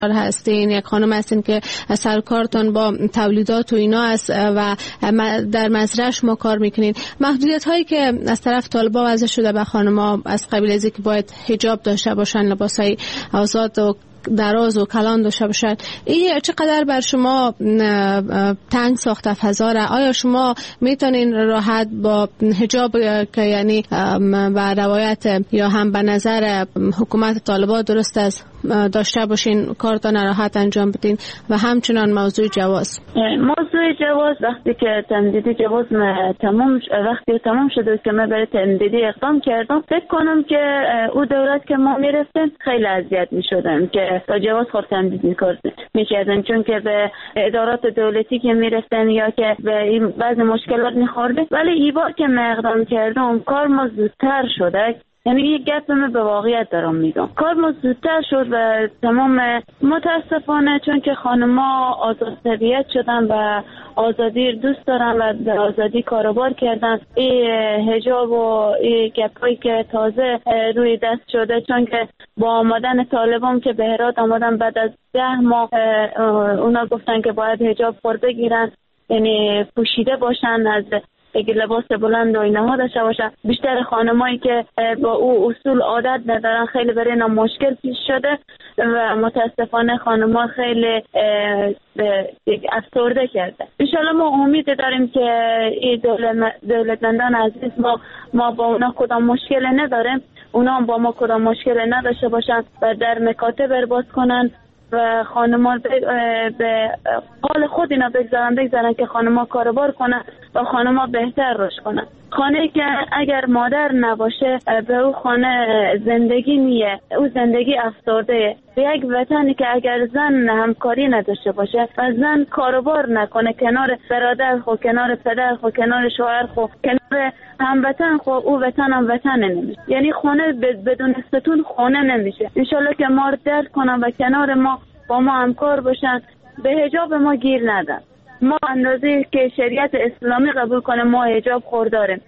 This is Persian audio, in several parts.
هستین، یک خانم هستین که سرکارتان با تولیدات و اینا است و در مزرعه شما کار میکنین. محدودیت هایی که از طرف طالبان وضع شده به خانم‌ها از قبیل از اینکه باید حجاب داشته باشن، لباسای آزاد و دراز و کلان داشته باشد، این چقدر بر شما تنگ ساخته فضا را؟ آیا شما میتونین راحت با حجاب که یعنی به روایت یا هم به نظر حکومت طالبان درست است داشته باشین کارتان راحت انجام بدین؟ و همچنان موضوع جواز وقتی که تمدیدی جواز وقتی تمام شده که من برای تمدیدی اقدام کردم، فکر کنم که او دولت که ما میرفتیم خیلی اذیت میشدن که تا جواز خود تمدید میکردن، چون که به ادارات دولتی که میرفتن یا که به بعضی مشکلات میخورده. ولی این بار که من اقدام کردم کار ما زودتر شده. یعنی یک گپ من به واقعیت دارم میگم، کار ما زودتر شد و تمام متاسفانه چون که خانم‌ها آزاد طبیعت شدن و آزادی دوست دارن و به آزادی کاروبار کردن. این حجاب و این گپایی که تازه روی دست شده، چون که با آمدن طالبان که به هرات آمدن بعد از 10 ماه اونا گفتن که باید حجاب بگیرن، یعنی پوشیده باشن، از اگه لباس بلند و اینها داشته باشن. بیشتر خانمایی که با او اصول عادت ندارن خیلی برای اینا مشکل پیش شده و متاسفانه خانم‌ها خیلی افسرده کرده. انشالله ما امید داریم که این دولتمندان عزیز ما با اونا کدام مشکل نداریم، اونا هم با ما کدام مشکل نداشته باشن و در مکاتب باز کنن و خانم‌ها به حال خود اینا بگذارن که خانم‌ها کاروبار کنن و خانم‌ها بهتر رشد کنن. خانه که اگر مادر نباشه به او خانه زندگی نیه، او زندگی افسرده. یک وطنی که اگر زن همکاری نداشته باشه و زن کاروبار نکنه کنار برادر خو، کنار پدر خو، کنار شوهر خو، کنار هموطن خو، او وطن هم وطن نمیشه. یعنی خانه بدون ستون خانه نمیشه. انشالله که ما درک کنن و کنار ما با ما همکار باشن، به حجاب ما گیر ندن. ما اندازه که شریعت اسلامی قبول کنه ما حجاب خورداریم.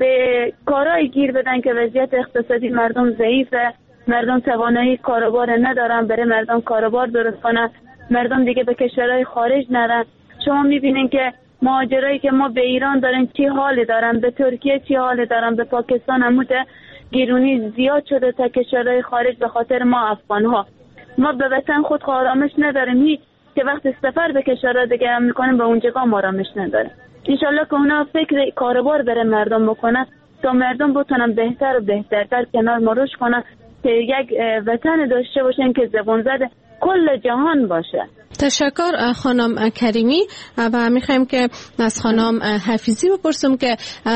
به کارهای گیر بدن که وضعیت اقتصادی مردم ضعیفه، مردم توانایی کاروبار ندارن، برای مردم کاروبار درست کنن، مردم دیگه به کشورهای خارج نرن. شما میبینین که مهاجرایی که ما به ایران دارن چی حالی دارن، به ترکیه چی حالی دارن، به پاکستان هم گیرونی زیاد شده تا کشورهای خارج به خاطر ما افغان‌ها. ما به وطن خود آرامش نداریم، که وقت سفر به کشورها دیگه هم میکنیم به اونجا هم آرامش نداره. انشالله که اونا فکر کاروبار برای مردم بکنن تا مردم بتونن بهتر و بهترتر کنار ما رشد کنن، که یک وطن داشته باشن که زبان زده کل جهان باشه. تشکر خانم کریمی. و میخوایم که از خانم حفیظی بپرسم که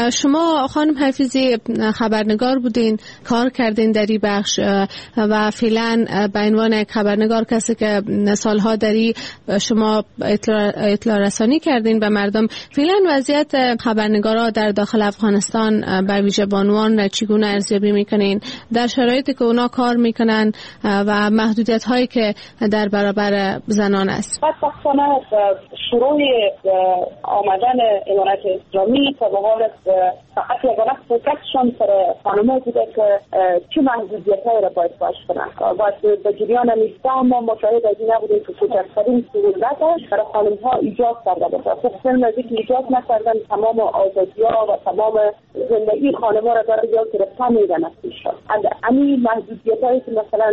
شما خانم حفیظی خبرنگار بودین، کار کردین در این بخش و فعلا به عنوان یک خبرنگار، کسی که سالها داری شما اطلاع رسانی کردین به مردم، فعلا وضعیت خبرنگارا در داخل افغانستان به ویژه بانوان چگونه ارزیابی میکنین در شرایطی که اونا کار میکنن و محدودیت هایی که در برابر زنان است؟ بدبختانه شروع آمدن امارت اسلامی تا به حال فقط یگانه فوکسشون سر خانم‌ها بوده که چه محدودیت‌هایی را باید باش کنند. باید به جریان 19 ما مشاهد از این نبودیم که کوچکترین سهولت برای خانم‌ها ایجاد کرده باشه. خب فیلم از اینکه ایجاد نکردن تمام آزادی‌ها و تمام زندگی خانم‌ها را داره یا گرفتن میدن از پیش. همین محدودیت‌هایی که مثلا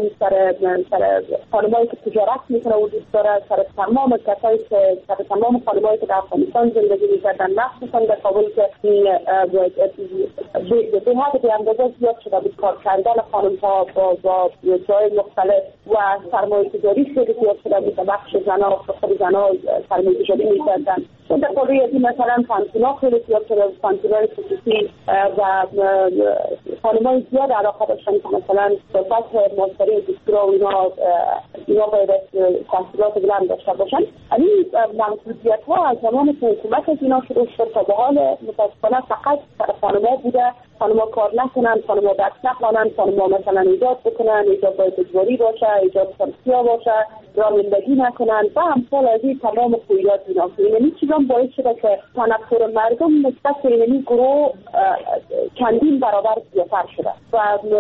سر خانم‌هایی که تجارت میکنه وجود داره، سر تمام کسایی که تمام خانم‌هایی که در افغانستان زندگی می‌کردن، مخصوصا در کابل که به حد به اندازه زیاد شده بود کار کردن خانم‌ها با جای مختلف و سرمایه‌گذاری خیلی زیاد شده بود در بخش زن‌ها، خود زن‌ها سرمایه‌گذاری می‌کردن. در کلی مثلا پانتونا خیلی زیاد شده بود، پانتونای خصوصی و خانم‌های زیاد علاقه داشتن که مثلا صحبت ماستری دکترا و اینا باید تحصیلات بلند داشته باشن. این محدودیت‌ها از زمان که حکومت از اینا شروع شد تا به حال متاسفانه فقط سر خانم‌ها بوده خانما کار نکنن، خانما دست نخوانن، خانما مثلا ایجاد بکنن، ایجاد باید اجباری باشه، ایجاد فرسیا باشه، رانندگی نکنن و همسال از این تمام خویات اینا. یعنی چیزا باعث شده که تنفر مردم نسبت به این گروه چندین برابر زیادتر شده و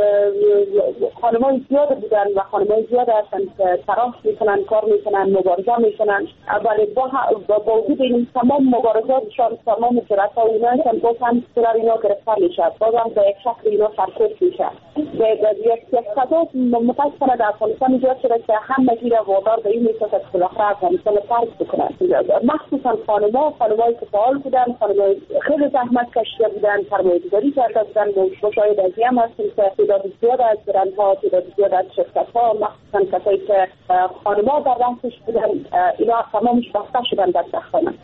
خانمای زیاد بودن و خانمای زیاد هستن که تلاش میکنن، کار میکنن، مبارزه میکنن، ولی با وجود این تمام مبارزاتشان، تمام جرأت‌ها اینا هستن، باز هم سر اینا گرفتار میشه، باز هم به یک شکل اینا سرکوب میشه. یک قضا متاسفانه در افغانستان ایجاد شده که همگی را وادار به این میشه که بالاخره افغانستان ترک بکنن، مخصوصا خانمایی که فعال بودن، خانمای خیلی زحمت کشیده بودن، سرمایه‌گذاری کرده بودن. مشاهده از این هم هستیم که تعداد زیاد از برندها، تعداد زیاد از شرکت‌ها، مخصوصا کسایی که خانم‌ها در رأسش بودن، اینا تمامش بسته شدن در سخانه.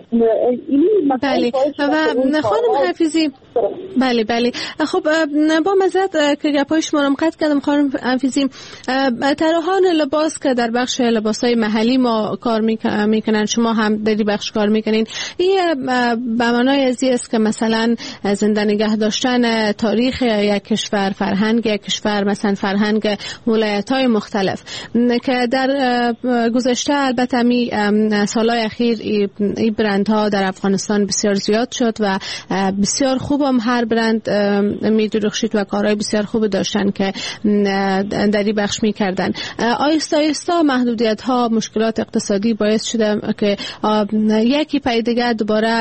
بله و خانم حفیظی، بله خب با مزد که گپای شما رو قطع کردم خانم حفیظی، طراحان لباس که در بخش لباسای محلی ما کار میکنن، شما هم در بخش کار میکنین، این به معنای ازی است که مثلا زنده نگه داشتن تاریخ یک کشور، فرهنگ یک کشور، مثلا فرهنگ ولایت‌های مختلف که در گذشته البته می سالهای اخیر این برندها در افغانستان بسیار زیاد شد و بسیار خوب هم هر برند می درخشید و کارهای بسیار خوب داشتن که در این بخش می کردن. آیسته محدودیت ها، مشکلات اقتصادی باعث شده که یکی پای دیگر دوباره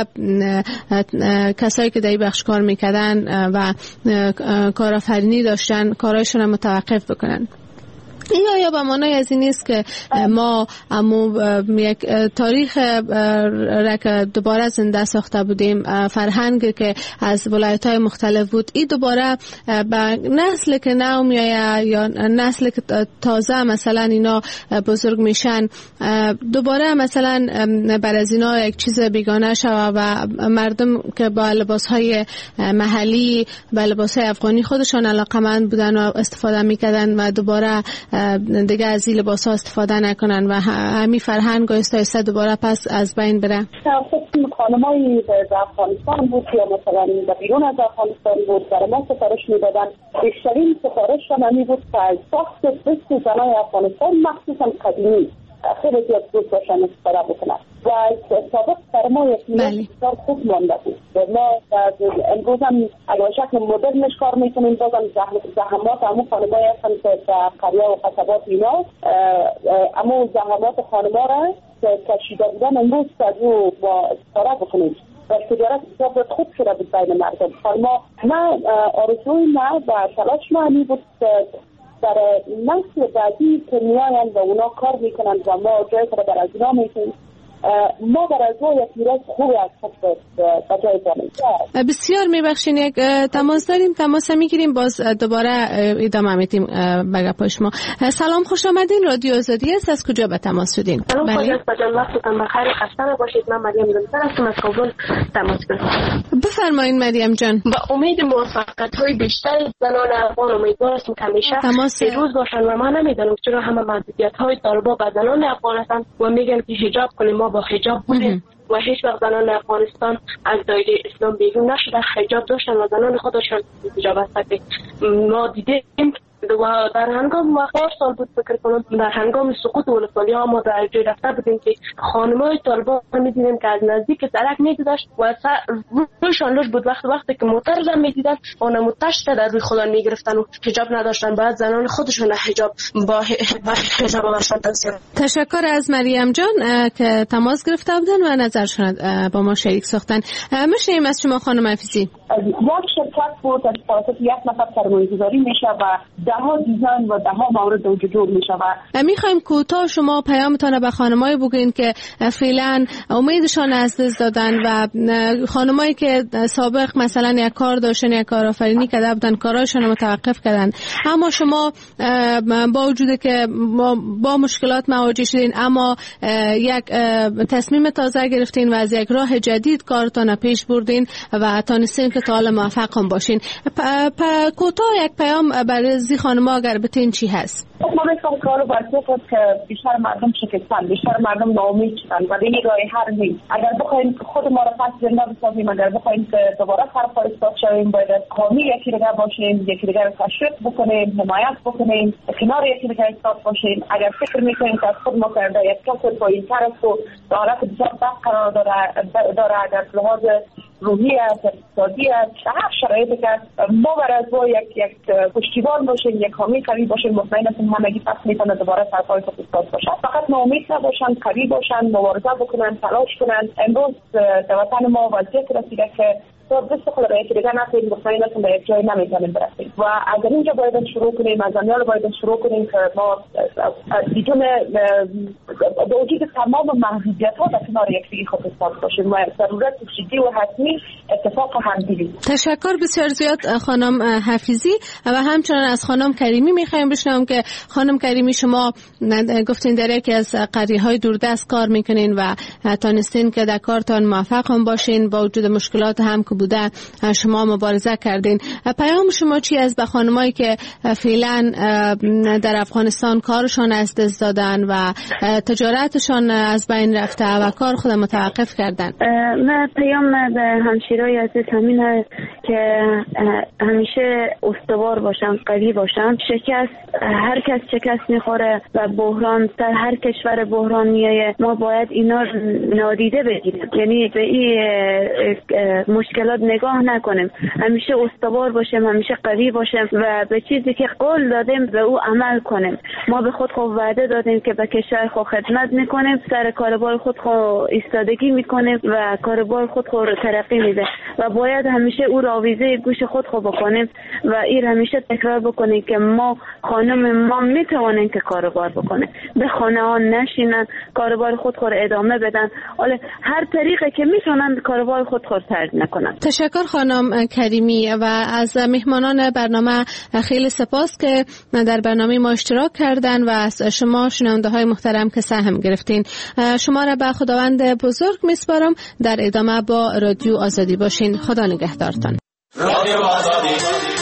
کسایی که در این بخش کار میکردن و کارآفرینی داشتن کارهایشون رو متوقف بکنن. این آیا به معنای از این نیست که ما یک تاریخ را که دوباره زنده ساخته بودیم، فرهنگ که از ولایت‌های مختلف بود، این دوباره به نسل که نو میایه یا نسل که تازه مثلا اینا بزرگ میشن، دوباره مثلا بر از اینا یک چیز بیگانه شوه و مردم که با لباس‌های محلی، با لباس‌های افغانی خودشان علاقه‌مند بودن و استفاده میکردن و دوباره دیگه از این لباس ها استفاده نکنن و همین فرهنگ آیسته دوباره پس از بین بره. خانمایی در افغانستان بود یا مثلا در بیرون از افغانستان بود، در ما سفارش میدادن. بیشترین سفارش هم بود که از ساخت دست زنای افغانستان مخصوصا قدیمی خیلی زیاد دوست داشتن استفاده بکنن و از سابق سرمایه بسیار خوب مانده بود. ما امروز هم اگر شکل مدرنش کار میکنیم، بازم زحمات همون خانمایی هستن که در قریه و قصبات اینا همون زحمات خانما را که کشیده بودن امروز از او با استفاده بکنیم و تجارت بسیار خوب شده بود بین مردم. خانما من آرزوی من و تلاش من بود در نسل بعدی که میاین و اونا کار میکنن و ما جای که در از اینا میکنیم، ما در از یک میراث خوبی از خود به جای داریم. بسیار میبخشین، یک تماس داریم، تماس میگیریم، باز دوباره ادامه میدیم به گپای شما. سلام، خوش آمدین، رادیو آزادی است. از کجا به تماس شدین؟ سلام، خوش جان، وقتتون بخیر، خسته نباشید. من مریم دلسر هستم، از کابل تماس گرفتم. بفرمایید مریم جان. با امید موفقیت‌های بیشتر زنان افغان امیدوار هستم که همیشه پیروز باشن و ما نمیدونم چرا همه محدودیت‌های طالبا به زنان افغان هستند و میگن که حجاب کنیم. ما با حجاب بودیم و هیچ وقت زنان افغانستان از دایره اسلام بیرون نشده، حجاب داشتن و زنان خودشان حجاب هستند. ما دیدیم و در هنگام وقار سال بود فکر کنم در هنگام سقوط ولسوالی ها ما در جای رفته بودیم که خانمای طالبان میدیدیم که از نزدیک درک میدیدش و روشان لوش بود. وقتی که معترض میدیدن اون متشت در روی خودان میگرفتن و حجاب نداشتن، بعد زنان خودشون حجاب با حجاب داشتن. تشکر از مریم جان که تماس گرفته بودن و نظرشون با ما شریک ساختن. میشیم از شما خانم حفیظی. یک شرکت بود از طرف یک نفر سرمایه‌گذاری میشه و ده‌ها دیزاین و ده‌ها مورد جور میشه و میخوایم کوتاه شما پیامتان به خانمایی بگین که فعلا امیدشان از دست دادن و خانمایی که سابق مثلا یک کار داشتن، یک کارآفرینی کرده بودن، کاراشون متوقف کردن، اما شما با وجود که با مشکلات مواجه شدین اما یک تصمیم تازه گرفتین و از یک راه جدید کارتان پیش بردین و تانستین که که تا حالا موفق هم باشین. کوتاه یک پیام برای زی خانم اگر بتین چی هست؟ ما میخوام کارو برسه که بیشتر مردم شکستن، بیشتر مردم ناامید شدن و دیگه راه حل نیست. اگر بخوایم خود ما را پس زنده بسازیم، اگر بخوایم که دوباره سرپا ایستاد شویم، باید حامی یکی دیگر باشیم، یکی دیگر تشویق بکنیم، حمایت بکنیم، کنار یکی دیگر ایستاد باشیم. اگر فکر میکنیم که از خود ما کرده یک کس پایین‌تر است و در حالت بسیار بد قرار داره اگر لحاظ روحی است، اقتصادی است، هر شرایطی که ما برای یک پشتیبان باشیم، یک حامی قوی باشیم، مطمئن هستیم همگی پس میتونه دوباره سرپای خود ایستاد باشن. فقط ناامید نباشن، قوی باشن، مبارزه بکنن، تلاش کنن. امروز در وطن ما وضعیت رسیده که تا دست خود را یکی دیگر نکنیم، مطمئن هستیم به یک جای نمیتونیم برسیم و از اینجا باید شروع کنیم، از آنجا باید شروع کنیم که ما بدون با وجود تمام محدودیت‌ها در کنار یکدیگر خود ایستاد باشیم و ضرورت جدی و حتمی اتفاق همدلی. تشکر بسیار زیاد خانم حفیظی و همچنان از خانم کریمی می‌خوایم بشنویم که خانم کریمی شما گفتین در یکی از قریه‌های دوردست کار می‌کنین و تانستین که در کارتان موفق هم باشین با وجود مشکلات هم که بوده شما مبارزه کردین. پیام شما چی از به خانمایی که فعلا در افغانستان کارشان از دست دادن و تجارتشان از بین رفته و کار خود متوقف کردن؟ من پیام به همشیرای عزیز همین که همیشه استوار باشن، قوی باشن. هر کس شکست میخوره و بحران در هر کشور بحران میایه، ما باید اینا نادیده بگیریم، یعنی به این مشکلات نگاه نکنیم، همیشه استوار باشیم، همیشه قوی باشیم و به چیزی که قول دادیم به او عمل کنیم. ما به خود وعده دادیم که به کشور خود خدمت میکنیم، سر کاربار خود ایستادگی میکنیم و کاربار خود ترقی میده و باید همیشه او را آویزه گوش خود بکنیم و این همیشه تکرار بکنیم که ما میتوانیم که کاربار بکنیم، به خانه ها نشینن، کاربار خود ادامه بدن، حالا هر طریقه که میتونن کاربار خود ترک نکنن. تشکر خانم کریمی و از مهمانان برنامه خیلی سپاس که در برنامه ما اشتراک کردن و از شما شنونده های محترم که سهم گرفتین. شما را به خداوند بزرگ میسپارم. در ادامه با رادیو آزادی باشین. خدا نگهدارتان. رادیو آزادی.